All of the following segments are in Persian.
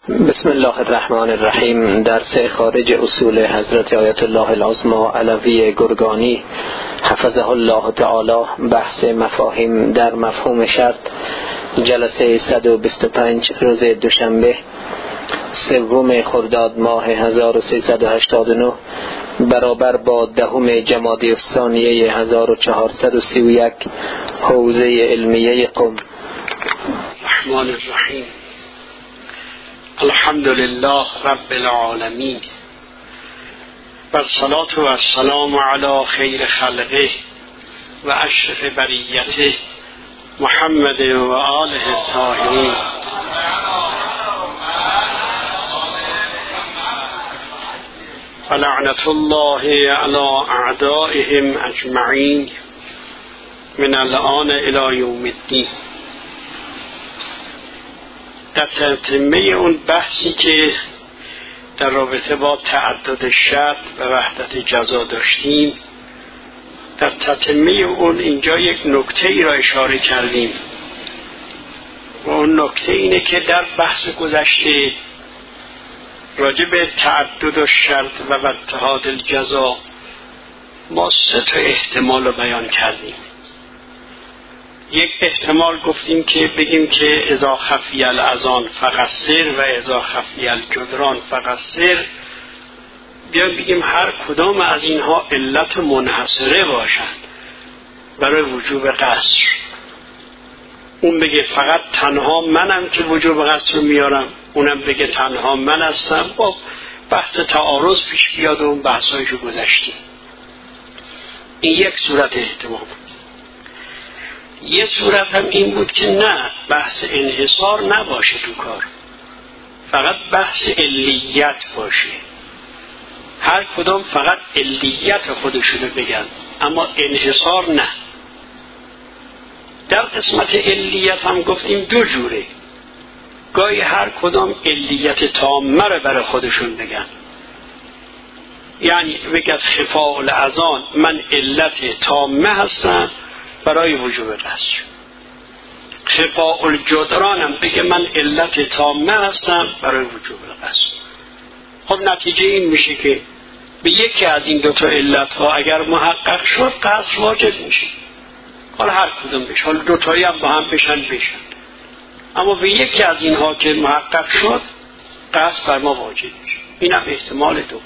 بسم الله الرحمن الرحیم. درس خارج اصول حضرت آیت الله العظمی علوی گرگانی حفظه الله تعالی، بحث مفاهیم در مفهوم شرط، جلسه 125 روز دوشنبه 3 خرداد ماه 1389 برابر با 10 جمادی الثانیه 1431 حوزه علمیه قم. الرحمن الرحیم. الحمد لله رب العالمین و الصلاة و السلام علی خیر خلقه و اشرف بریته محمد و آله الطاهرین. ولعنة الله علی اعدائهم اجمعین من الآن الی یوم الدین. در تتمه اون بحثی که در رابطه با تعدد شرط و وحدت جزا داشتیم، در تتمه اون اینجا یک نکته ای را اشاره کردیم و اون نکته اینه که در بحث گذشته راجع به تعدد و شرط و اتحاد الجزا ما 3 احتمال رو بیان کردیم. یک احتمال گفتیم که بگیم که اذا خفی الاذان فقصر و اذا خفی الجدران فقصر، بیایم بگیم هر کدام از اینها علت منحصره باشند برای وجوب قصر. اون بگه فقط تنها منم که وجوب قصر رو میارم، اونم بگه تنها من هستم. با بحث تعارض پیش بیاد و اون بحثایشو گذشتیم. این یک صورت احتمال. یه صورت هم این بود که نه، بحث انحصار نباشه تو کار، فقط بحث علیت باشه، هر کدام فقط علیت خودشونو بگن اما انحصار نه. در قسمت علیت هم گفتیم 2 جوره، گاهی هر کدام علیت تامه رو برای خودشون بگن، یعنی بگن خفاء الاذان من علت تامه هستم برای وجوب قصر. خفاء الجدران هم بگه من علت تامه هستم برای وجوب قصر. خب نتیجه این میشه که به یکی از این 2 علت ها اگر محقق شد قصر واجب میشه. حالا هر کدوم بشه، حالا 2 تایی هم با هم بشن، اما به یکی از اینها که محقق شد قصر بر ما واجب میشه. اینم احتمال دوم.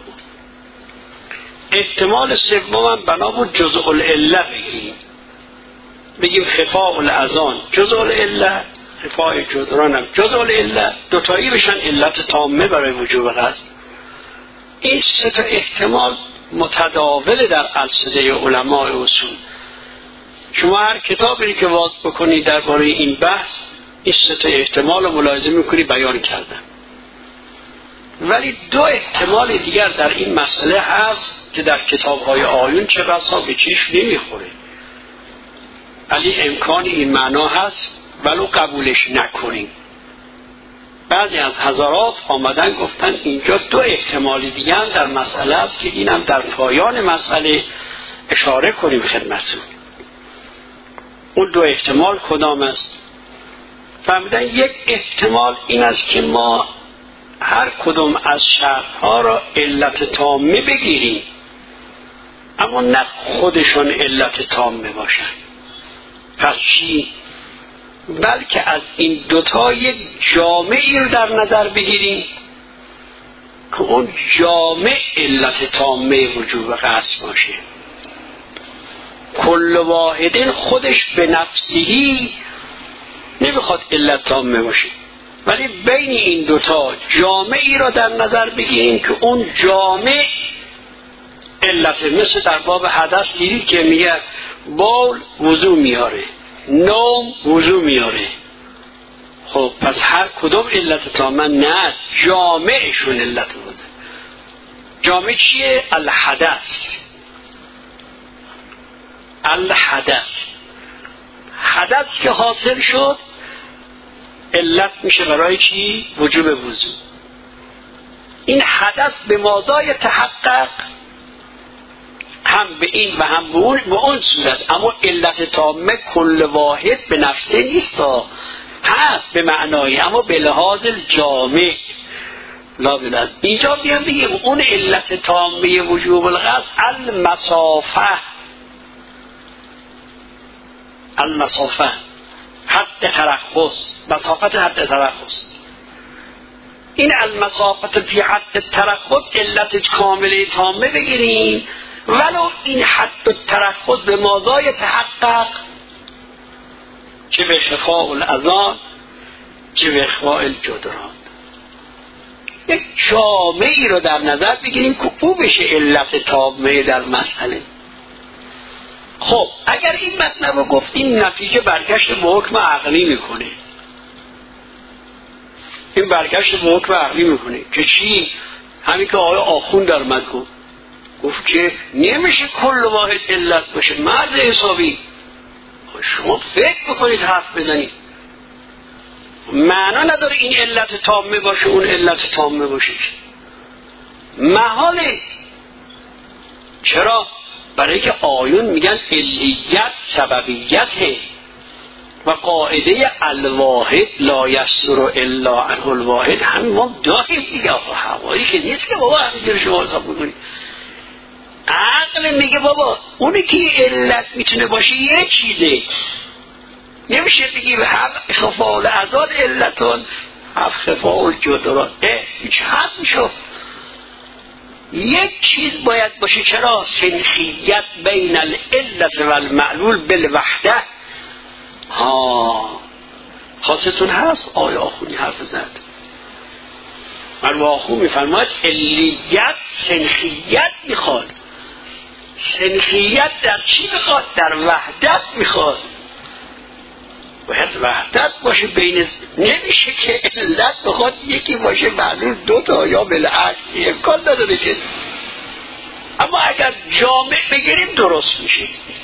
احتمال سوم هم بنا بود جزء العله بگیم خفاء الاذان جزء العله، خفاء جدران هم جزء العله، 2 تایی بشن علت تامه برای وجوب قصر. این 3 احتمال متداول در السده علماء اصول. شما هر کتابی که واضح بکنید درباره این بحث این 3 احتمال رو ملاحظه میکنی بیان کردن. ولی 2 احتمال دیگر در این مسئله هست که در کتاب‌های آیون چه بسا به چشم نمیخوره، ولی امکان این معنا هست ولو قبولش نکنیم. بعضی از حضرات آمدن گفتن اینجا 2 احتمال دیگه هم در مسئله است که اینم در پایان مسئله اشاره کنیم خدمتتون. اون 2 احتمال کدام است؟ فهمیدن یک احتمال این است که ما هر کدوم از شرطها را علت تامه بگیریم اما نه خودشون علت تامه باشن. پس چی؟ بلکه از این 2 تا یک جامعی رو در نظر بگیریم که اون جامع علت تامه وجوب قصر باشه. کل واحدین خودش به نفسهی نمیخواد علت تامه باشه، ولی بین این 2 تا جامعی رو در نظر بگیریم که اون جامع علت. مثل در باب حدث دیدید که میگه بول وضو میاره، نوم وضو میاره. خب پس هر کدوم علت تامه نه، جامعشون علت بوده. جامع چیه؟ الحدث. حدث که حاصل شد علت میشه برای چی؟ وجوب وضو. این حدث به مازای تحقق هم به این و هم به اون صورت، اما علت تامه کل واحد به نفسه نیست، هست به معنایی اما به لحاظ جامع. لا بلد. اینجا بیان بگیم اون علت تامه وجوب القصد المسافه حد ترخص، مسافت حد ترخص. این المسافت فی حد ترخص علت کامله تامه بگیریم، ولو این حد ترخص به مازای تحقق، چه به خفاء الاذان چه به اخفاء الجدران. یک جامعی رو در نظر بگیریم که او بشه علت تامه در مسئله. خب اگر این مطلب رو گفتیم نتیجه برگشت به حکم عقلی میکنه. این برگشت به حکم عقلی میکنه که چی؟ همین که آقای آخوند در من گفت که نمیشه کل واحد علت باشه. مرد حسابی شما فکر بکنید حرف بزنید، معنا نداره این علت تامه باشه اون علت تامه باشه، محاله. چرا؟ برای که آیون میگن علیت سببیته و قاعده الواحد لا یسر الا عنه الواحد. همین ما داریم دیگه. هوایی که نیست که بابا همینجور شما حساب بکنید. عقل میگه بابا اونی که علت میتونه باشه یه چیزه، نمیشه بگیم هفت خفاء الاذان علتون هفت خفاء الجدران. چه حد میشه؟ یک چیز باید باشه. چرا؟ سنخیت بین العلت و المعلول بالوحده. خاصتون هست آیا آخونی حرف زد. من آخون میفرماید علیت سنخیت میخواد. سنخیت در چی میخواد؟ در وحدت میخواد. باید وحدت باشه بین. نمیشه که علت بخواد یکی باشه معلول دوتا یا بالعکس، امکان نداره که. اما اگر جامع بگیریم درست میشه.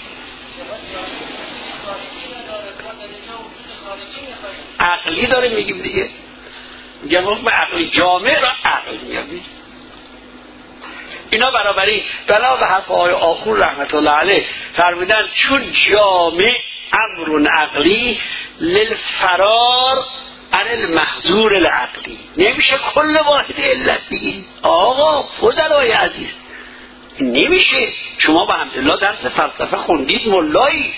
عقلی داره میگیم دیگه، میگم حکم عقلی جامع را عقل میگیم. اینا برابری بنا به حرف آقای آخون رحمت الله علیه فرمودن چون جامع امر عقلی للفرار عن المحظور العقلی. نمیشه کل واحد علت بگید آقا فضلای عزیز، نمیشه. شما به حمدالله درس فلسفه خوندید، ملایید،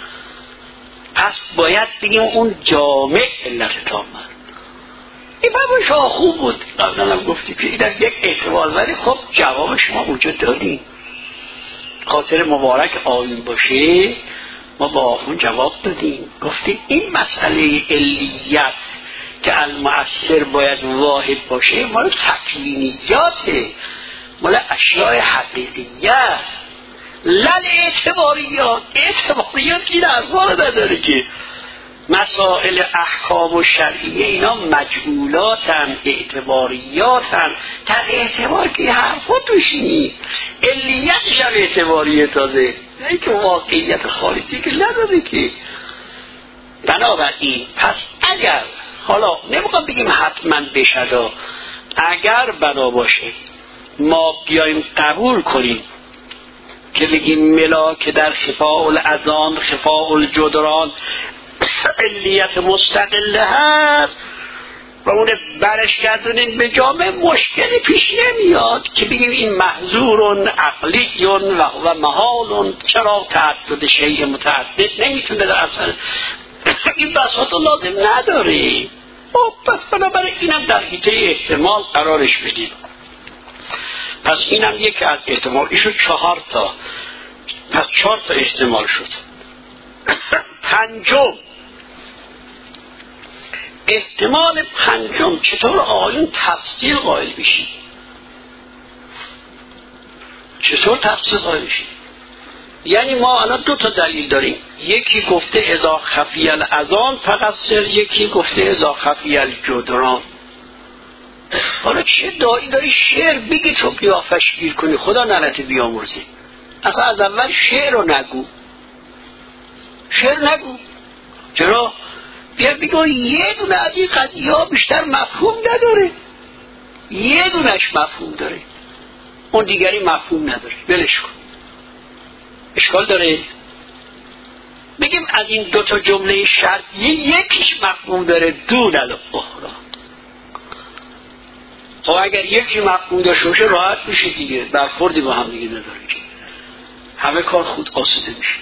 پس باید بگیم اون جامع علت تامه. این بابا شما خوب بود، قبلا هم گفتی که این یک احتمال، ولی خب جواب شما وجود داریم. خاطر مبارک آیین باشه ما با آخون جواب دادیم، گفتیم این مسئله علیت که المؤثر باید واحد باشه مال تکوینیاته، مال اشیاء حقیقیت، لل اعتباریات. اعتباریات این ارزان نداره که مسائل احکام و شرعیه اینا مجهولاتن، اعتباریاتن. در اعتبار که حرفا توشینی علیتش هم اعتباریه، تازه نه که واقعیت خارجی که نداره که. بنابراین پس اگر حالا نمیخوام بگیم حتما بشد، اگر بنا باشه ما بیایم قبول کنیم که بگیم ملاک در خفاء الاذان خفاء الجدران علیت مستقله هست و اون برش کردنیم به جامعه، مشکلی پیش نمیاد که بگیم این محظور عقلی و محال. چرا تعدد شیء متعدد نمیتونه در اصل این بساط لازم نداره. پس بنابراین اینم در حیطه احتمال قرارش بدیم. پس اینم یکی از احتمال. ایشو 4 تا، پس 4 تا احتمال شد. پنجم، احتمال پنجم چطور آیون تفصیل قائل بشی؟ چطور تفصیل قائل بشی؟ یعنی ما الان 2 تا دلیل داریم، یکی گفته اذا خفی الاذان فقصر، یکی گفته اذا خفی الجدران. حالا چه دایی داری شعر بگی تو قیافش گیر کنی؟ خدا نلت بیامرزی. اصلا از اول شعر رو نگو، شعر نگو. چرا؟ بیا بگو یه دونه از این قضیه ها بیشتر مفهوم نداره، یه دونش مفهوم داره، اون دیگری مفهوم نداره، ولش کن. اشکال داره؟ بگیم از این 2 تا جمله شرطیه یکیش مفهوم داره دون الاخری. خب اگر یکی مفهوم داشته باشه راحت میشه دیگه، برخوردی با هم دیگه نداره که همه کار خود آسوده میشه.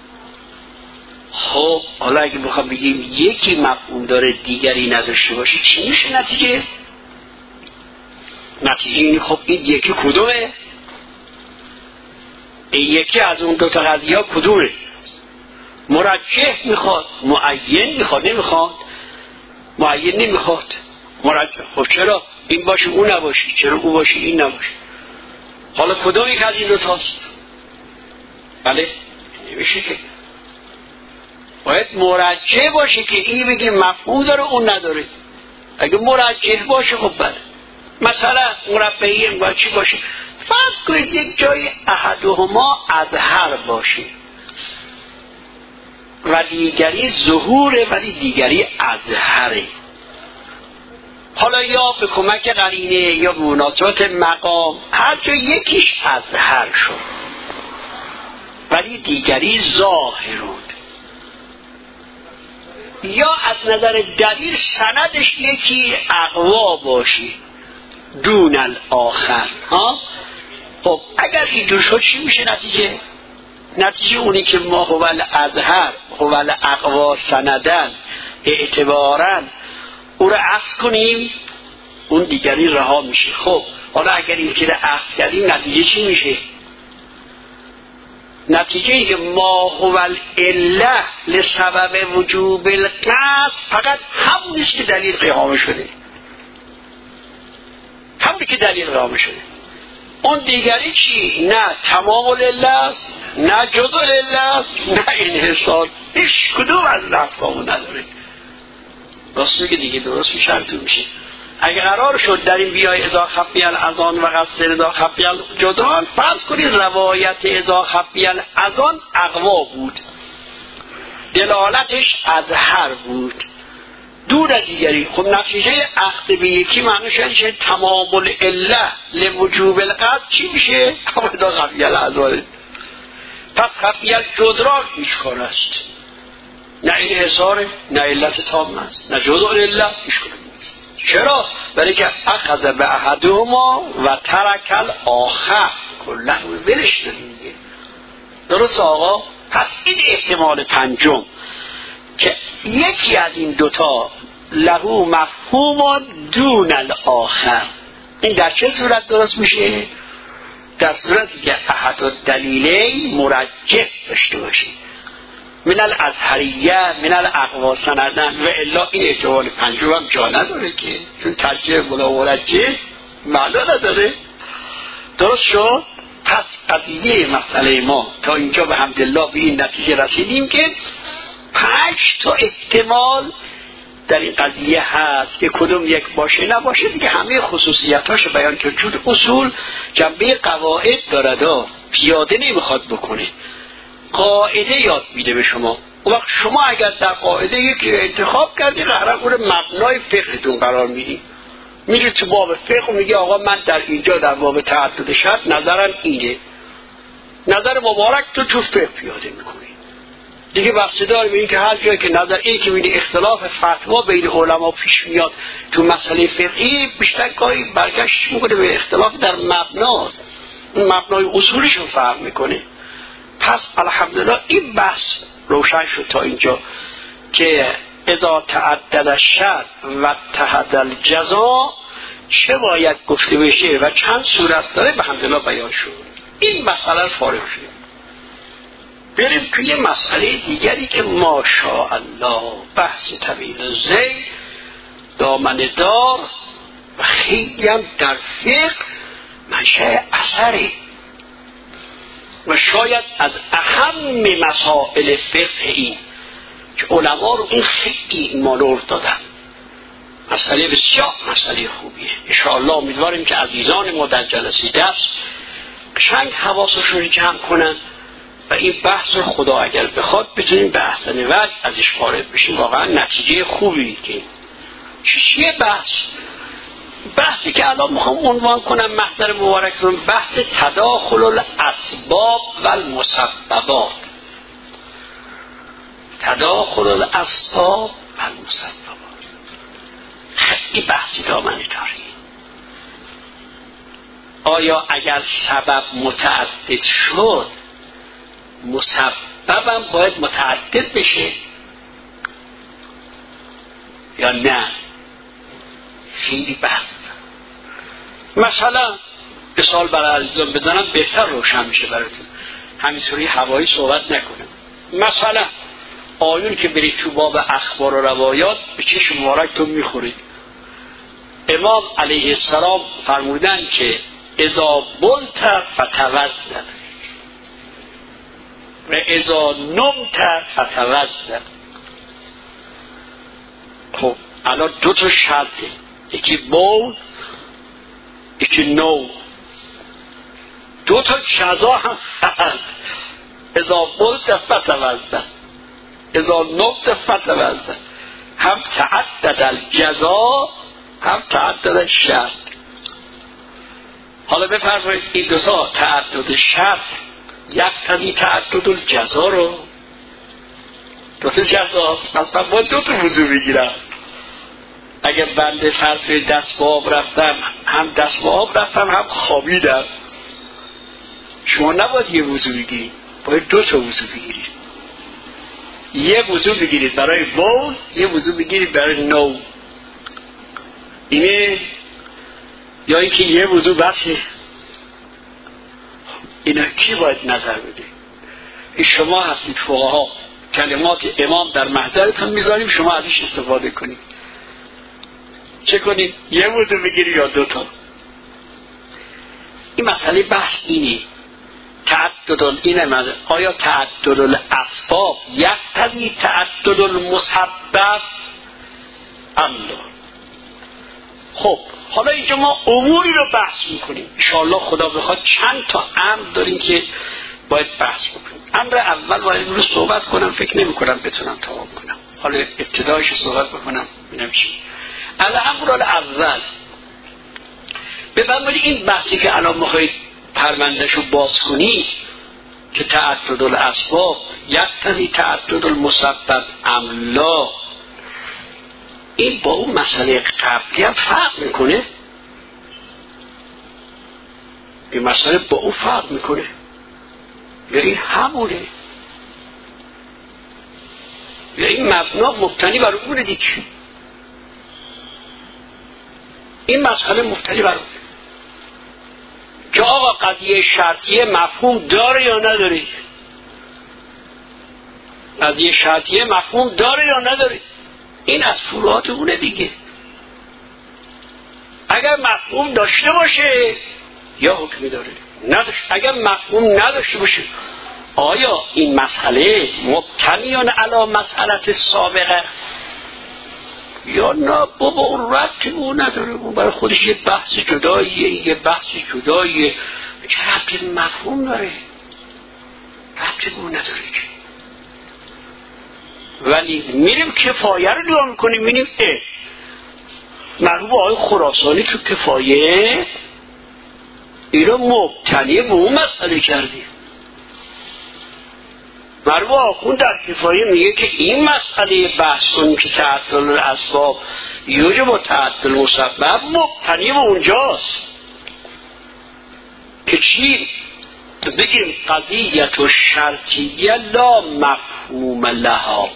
خب حالا اگه بخوام بگیم یکی مفهوم داره دیگری نداشته باشه چی میشه نتیجه؟ نتیجه اینه خب این یکی کدومه؟ این یکی از اون دوتا قضیه ها کدومه؟ مرجح میخواد، معین میخواد، نمیخواد؟ معین نمیخواد، مرجح. خب چرا این باشه اون نباشه، چرا اون باشه این نباشه؟ حالا کدوم یک از این دوتاست؟ بله نمیشه که، باید مرجح باشه که این بگه مفهوم داره اون نداره. اگه مرجح باشه خب بله. مثلا مربعی این باید چی باشه؟ فرض کنید یک جای احدهما اظهر باشه و دیگری ظهوره ولی دیگری اظهره. حالا یا به کمک قرینه یا به مناسبت مقام هر جا یکیش اظهر شد ولی دیگری ظاهرون، یا از نظر دلیل سندش یکی اقوا باشی دون الاخر. خب اگر اینجور شد چی میشه نتیجه؟ نتیجه اونی که ما هو الاظهر هو الاقوا سندن اعتبارا او رو عکس کنیم اون دیگری رها میشه. خب حالا اگر این که رو عکس کردیم نتیجه چی میشه؟ نتیجه ای که ما هو العله لسبب وجوب القصد فقط همونیست که دلیل قیام شده، همونی که دلیل قیام شده. اون دیگری چی؟ نه تمام العله است، نه جزء العله است، نه انحصار، هیچ کدوم از اقسامو نداره. راست میگه دیگه، درست میشه میشه. اگر قرار شد در این بیای اذا خفی الاذان و قصر اذا خفی الجدران، فرض کنید روایت اذا خفی الاذان اقوا بود، دلالتش اظهر بود دور از دیگری. خب نتیجه عقد به یکی معنیش اینه تمام العله لوجوب القصد چی میشه؟ اذا خفی الاذان. پس خفی الجدران هیچ کار است، نه انحصاره، نه علت تام است، نه جزء العله است، هیچ کار نیست. چرا؟ برای که اخذ به احدهما و ترک الاخر، کلا ولش دیگه. درست آقا؟ پس این احتمال پنجم که یکی از این دوتا لهو مفهوم دون الاخر، این در چه صورت درست میشه؟ در صورتی که احد الدلیلین مرجح داشته باشه، من الازهریه من الاقوا سندن، و الا این احتمال پنجم هم جا نداره که، چون ترجیح بلا مرجح معنا نداره. درست شد؟ پس قضیه مسئله ما تا اینجا به حمدالله به این نتیجه رسیدیم که 5 تا احتمال در این قضیه هست که کدوم یک باشه نباشه دیگه همه خصوصیتاش بیان که چون اصول جنبه قواعد دارد، پیاده نمیخواد بکنه، قاعده یاد میده به شما. اون وقت شما اگر در قاعده یکی انتخاب کردی قرار اون مبنای فقهتون قرار میدی، میری تو باب فقه میگی آقا من در اینجا در باب تعدد شرط نظرم اینه، نظر مبارک تو فقه پیاده میکنی دیگه. بسته دار به این که هر جایی که نظر این که میبینی اختلاف فتوا بین علما پیش میاد تو مسئله فقهی، بیشتر گاهی برگشت میکنه به اختلاف در مبناست، مبنای اصولش رو فهم میکنه. پس الحمدلله این بحث روشن شد تا اینجا که اذا تعدد الشرط و اتحد الجزا چه باید گفته بشه و چند صورت داره به الحمدلله بیان شد. این مسئله فارغ شد. بریم توی مسئله دیگری که ماشاءالله بحث طویل زید دامنه دار و خیلی هم در فقه منشأ اثره و شاید از اهم مسائل فقهی که علما رو این خیلی ایمانور دادن. مسئله بسیار مسئله خوبیه. انشاءالله امیدواریم که عزیزان ما در جلسه درس قشنگ حواسشون رو جمع کنن و این بحث رو خدا اگر بخواد بتونیم به احسن وجه ازش فارغ بشیم. واقعا نتیجه خوبی که چیه بحثی که الان میخوام عنوان کنم محضر مبارک رو، بحث تداخل الاسباب و المسببات. تداخل الاسباب و المسببات خیلی بحثی دامنه داری. آیا اگر سبب متعدد شد مسببم باید متعدد بشه یا نه؟ خیلی بحث. مثلا مثال برای عزیزان بزنم بهتر روشن میشه براتون، همینطوری هوایی صحبت نکنم. مثلا آیون که برید تو باب اخبار و روایات به چشم مبارکتون میخورید. امام علیه السلام فرمودن که اذا بلت فتوضأ و اذا نمت فتوضأ. خب الان دو تا شرطه، یکی بول یکی نو، دو تا جزا هم هست. اذا بلت فتوضأ اذا نمت فتوضأ، هم تعدد الجزا هم تعدد الشرط. حالا بفرمایید این دو تا تعدد شرط یقتضی تعدد الجزا رو، دو تا جزا مثلا باید دو تا وضو بگیرم. اگر بنده فرض دست با آب رفتم، هم دست با آب رفتم هم خوابیدم، شما نباید یه وضو بگیرید، باید دو تا وضو بگیرید. یه وضو بگیرید برای بول، یه وضو بگیرید برای نو. اینه یا اینکه یه وضو بسه؟ اینا کی باید نظر بده؟ این شما هستید فقها، کلمات امام در محضرتون میذاریم، شما ازش استفاده کنید. چه کنید؟ یه وضو بگیرید یا دو تا؟ این مسئله بحث اینه. تعدد اینه، آیا تعدد الاسباب یقتضی تعدد المسبب ام لا؟ خب حالا اینجا ما اموری رو بحث میکنیم، انشاءالله خدا بخواد چند تا امر داریم که باید بحث بکنیم. امر اول باید رو صحبت کنم، فکر نمی کنم بتونم تمام کنم، حالا ابتدایش رو صحبت بکنم ببینم چی. الامر الاول، بفرمایید این بحثی که الان میخواید پروندهشو باز کنید که تعدد الاسباب یقتضی تعدد المسبب ام لا، این با اون مسئله قبلی هم فرق میکنه؟ این مسئله با اون فرق میکنه یا این همونه؟ یا این مبنا مبتنی بر اونه دیگه؟ این مسئله مبتنی بر اونه که آقا قضیه شرطیه مفهوم داره یا نداره؟ قضیه شرطیه مفهوم داره یا نداره؟ این از فروعات اونه دیگه. اگر مفهوم داشته باشه یا حکمی داره، اگر مفهوم نداشته باشه آیا این مسئله مبتنیان علی مسئلت سابقه یا نه؟ بابا اون ربطی اون نداره، اون برای خودش یه بحث جداییه، یه بحث جداییه. چه ربطی مفهوم داره؟ ربطی اون نداره که. ولی میریم کفایه رو دعا میکنیم، میریم مرحوم آقای خراسانی تو کفایه این رو مبتنی به اون مسئله کردیم. مرحوم آخوند در کفایه میگه که این مسئله بحث کنیم که تعدد الاسباب یوجب تعدد المسبب مبتنی به اونجاست که چی؟ بگیم قضیت و شرطیه لا مفهوم لها،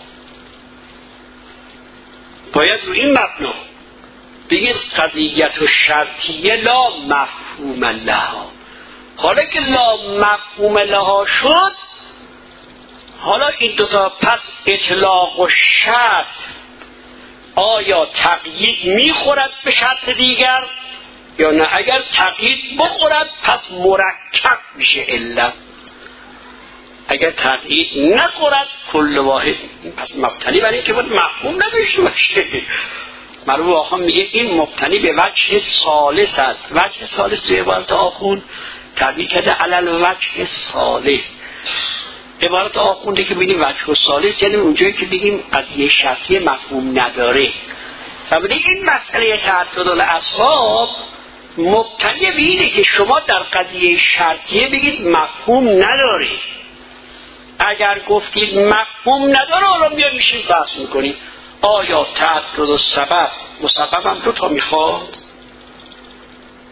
باید رو این مبنا بگید قضیت و شرطیه لا مفهوم لها. حالا که لا مفهوم لها شد، حالا این دوتا پس اطلاق و شرط آیا تقیید میخورد به شرط دیگر یا نه؟ اگر تقیید بخورد پس مرکب میشه علت، اگر تقیید نخورد کل واحد پس مبتنی برای اینکه باید مفهوم نداشته باشه. مرحوم آخوند میگه این مبتنی به وجه ثالث است. وجه ثالث توی عبارت آخوند تعبیر کرده علل وجه ثالث. عبارت آخونده که بگیم وجه ثالث یعنی اونجایی که بگیم قضیه شرطی مفهوم نداره. و بگیم این مسئله تعدد الاسباب مبتنی به اینه که شما در قضیه شرطیه بگید مفهوم نداره. اگر گفتید مفهوم نداره، حالا میاد میشیم بحث میکنیم آیا تعدد السبب مسبب هم دو تا میخواد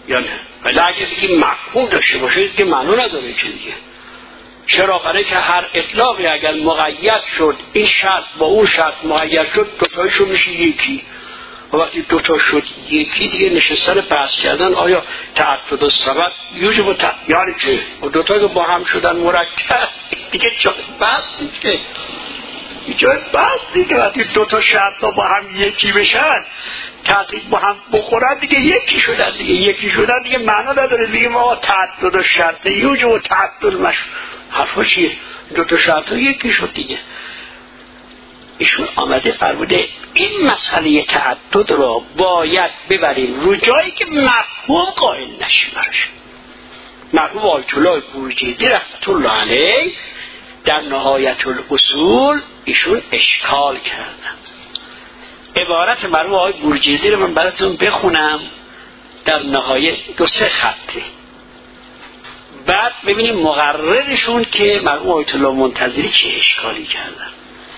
یا نه؟ ولی اگه بگیم مفهوم داشته باشه که معنا نداره که دیگه. چرا؟ برای که هر اطلاقی اگر مقید شد، این شرط با اون شرط مقید شد، دوتایشون میشه یکی. و وقتی دوتا شد یکی دیگه نشستن بحث کردن آیا تعدد و سبب یوجب یعنی چه؟ و دوتا که با هم شدن مرکب دیگه جای بحث دیگه. جای بحث دیگه. وقتی دوتا شرط با هم یکی بشن، تعدید با هم بخورن دیگه یکی شدن دیگه. یکی شدن دیگه معنا نداره دیگه ما تعدد و شرط یوجب و تعدد مشروط. حرفا چیه؟ دوتا شرط یکی شد دیگه. ایشون آمده فرموده این مسئله تعدد را باید ببریم رو جایی که مفهوم قائل نشیم براش. مرحوم آیت الله بورجیدی رحمت الله علیه در نهایت الاصول ایشون اشکال کردن. عبارت مرحوم آقای بورجیدی رو من براتون بخونم در نهایت 2-3 خطه، بعد ببینیم مقررشون که مرحوم آیت الله منتظری چه اشکالی کردن.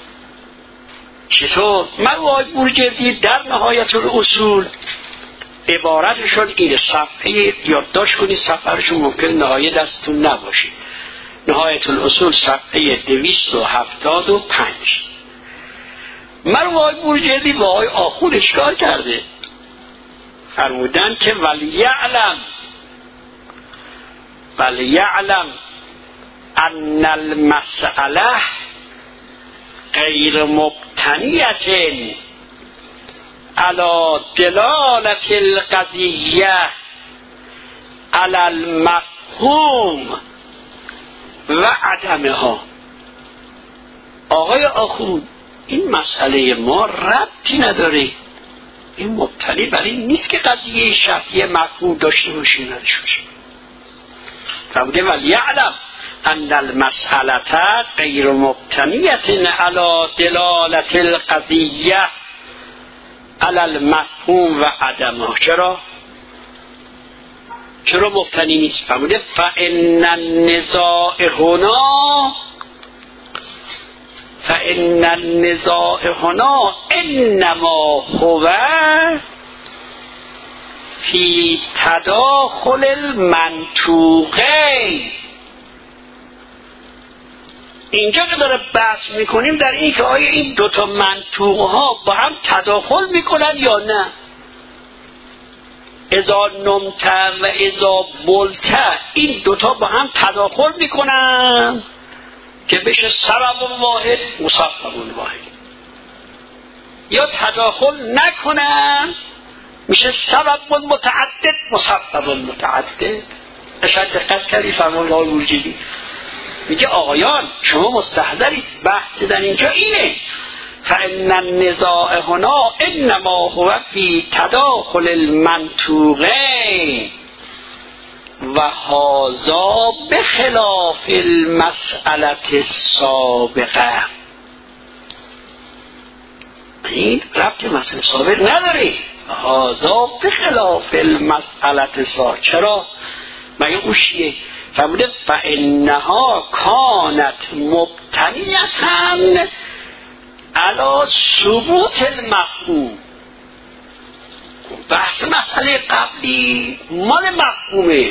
چطور؟ مرحوم آقای بورجیدی در نهایت الاصول عبارتشون اینه، صفحه یادداشت کنید، صفحهشون ممکن نهایت دستتون نباشه. نهایت الاصول صفحه 275. مرحوم آقای بورجیدی با آقای آخوند اشکال کرده، فرمودن که ولیعلم ان المسئله غیر مبتنیت علی دلالت القضیه علی المفهوم و عدمها. آقای آخوند این مسئله ما ربطی نداره، این مبتنی بر این نیست که قضیه شرطی مفهوم داشته باشه نداشته باشه. فرموده ولیعلم ان المسئله غیر مبتنیت علی دلالت القضیه علی المفهوم و عدمها. چرا مبتنی نیست؟ فرموده فان النزاع هنا انما هو فی تداخل المنطوقین. اینجا که داره بحث میکنیم در این که آیا این دوتا منطوق ها با هم تداخل میکنن یا نه. اذا نمت و اذا بلت، این دوتا با هم تداخل میکنن که بشه سبب واحد مسبب واحد، یا تداخل نکنن میشه سبب متعدد مسبب متعدد. اشد دقت کردی فرمان آقای بورجیدی میگه آقایان شما مستحضرید بحث در اینجا اینه فان النزاع هنا انما هو فی تداخل المنطوقین و هذا بخلاف المسئله السابقه. این ربط مسئله سابق نداره. هذا بخلاف المسئله السابقه. چرا؟ مگه اوشیه؟ فرموده فانها کانت مبتنیة علی ثبوت المفهوم. بحث مسئله قبلی مال مفهومه.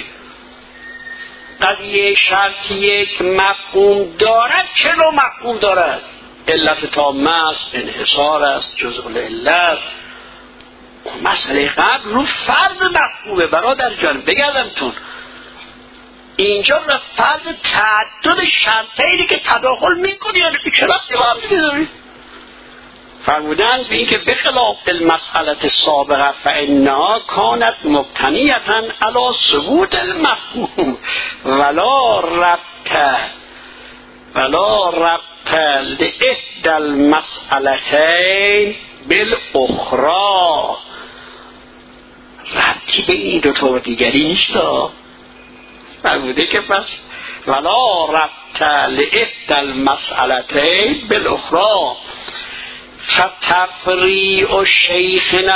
قضیه شرطی یک مفهوم دارد. چه نوع مفهوم دارد؟ علت تامه است، انحصار است، جزء العلت. مسئله قبل رو فرض مفهومه. برادر جان بگردمتون اینجا رو فرض تعدد شرطی که تداخل میکنی یا چرا با هم دیگه داری؟ فرمودن به این که بخلاف المسئله السابقه فانها کانت مبتنیة علی ثبوت المفهوم ولا ربط لاحدى المسئلتين بالاخرى. ربطی به این دوتا و دیگری نیست. فرموده که پس ولا ربط لاحدى المسئلتين بالاخرى فتفریع شیخنا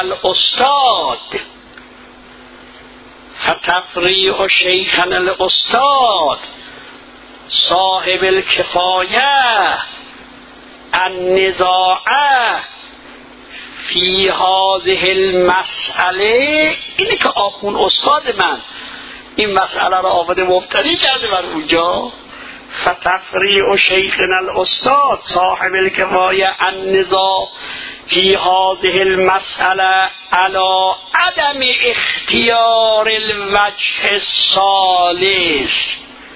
الاستاد صاحب الکفایه النزاع فی هذه المسئله، اینه که آخون استاد من این مسئله را آورده مبتنی کرده بر اونجا. فتفریع شیخنا الاستاد صاحب الکفایه النزاع فی هذه المسئله علی عدم اختیار الوجه الثالث،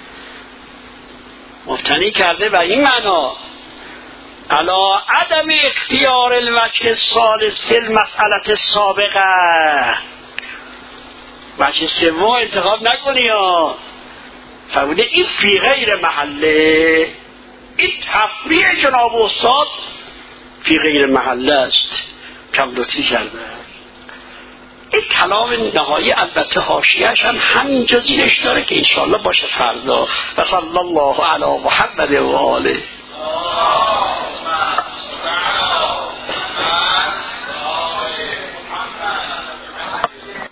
مبتنی کرده بر این معنا علی عدم اختیار الوجه الثالث فی المسئله السابقه، وجه سوم انتخاب نکنی ها. فرموده این فی غیر محله، این تفریع جناب استاد فی غیر محله است، کم لطفی کرده. این کلام نهایی البته حاشیه‌اش هم همینجا زیرش داره که انشاءالله باشه فردا. و صلی الله علی محمد و آله.